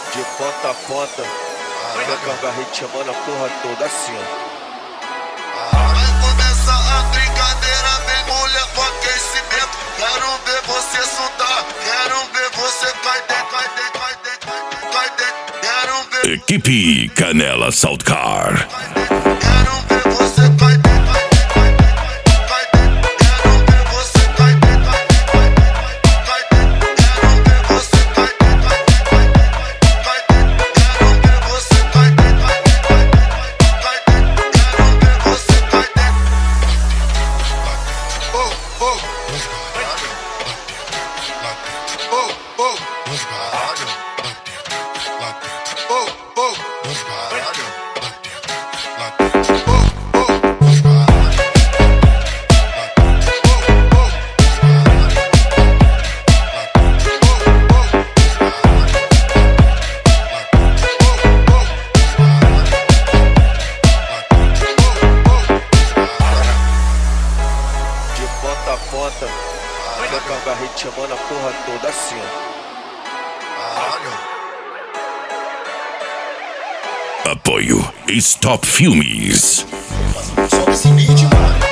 de ponta a ponta. Vai carregar chamando a porra toda assim, ó. Vai começar a brincadeira, vem mulher com aquecimento. Quero ver você soltar, quero ver você cai dentro, cai dentro, cai dentro, cai dentro. Quero ver Equipe Canela Saltcar. quero ver você cai dentro, cai dentro. Quero ver você cai dentro, cai dentro. Quero ver você cai dentro, cai dentro. Quero ver você cai dentro, cai dentro. Quero ver você cai dentro. Oh, oh. Oh, oh. De ponta a ponta. Vai carregar chamando a porra toda assim, ó. Apoio Stop Filmes. Sobe esse beat, mano.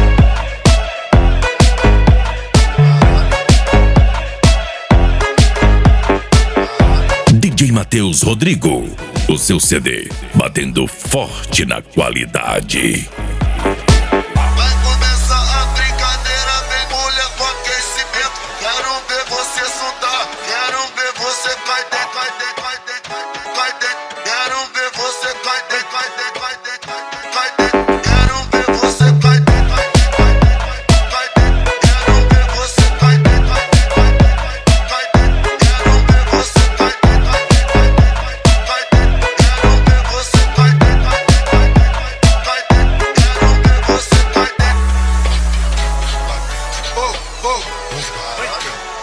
DJ Matheus Rodrigo. O seu CD batendo forte na qualidade. Vai começar a brincadeira, vem mulher com aquecimento. Quero ver você soltar, quero ver você cai dentro, cai dentro, cai dentro, cai dentro. Quero ver você cai dentro, cai dentro, cai dentro, cai dentro. Quero ver você cai dentro, cai dentro. Quero ver você cai dentro, cai dentro. Quero ver você cai dentro, cai dentro. Quero ver você cai dentro, cai dentro. Quero ver você cai dentro. Oh, oh.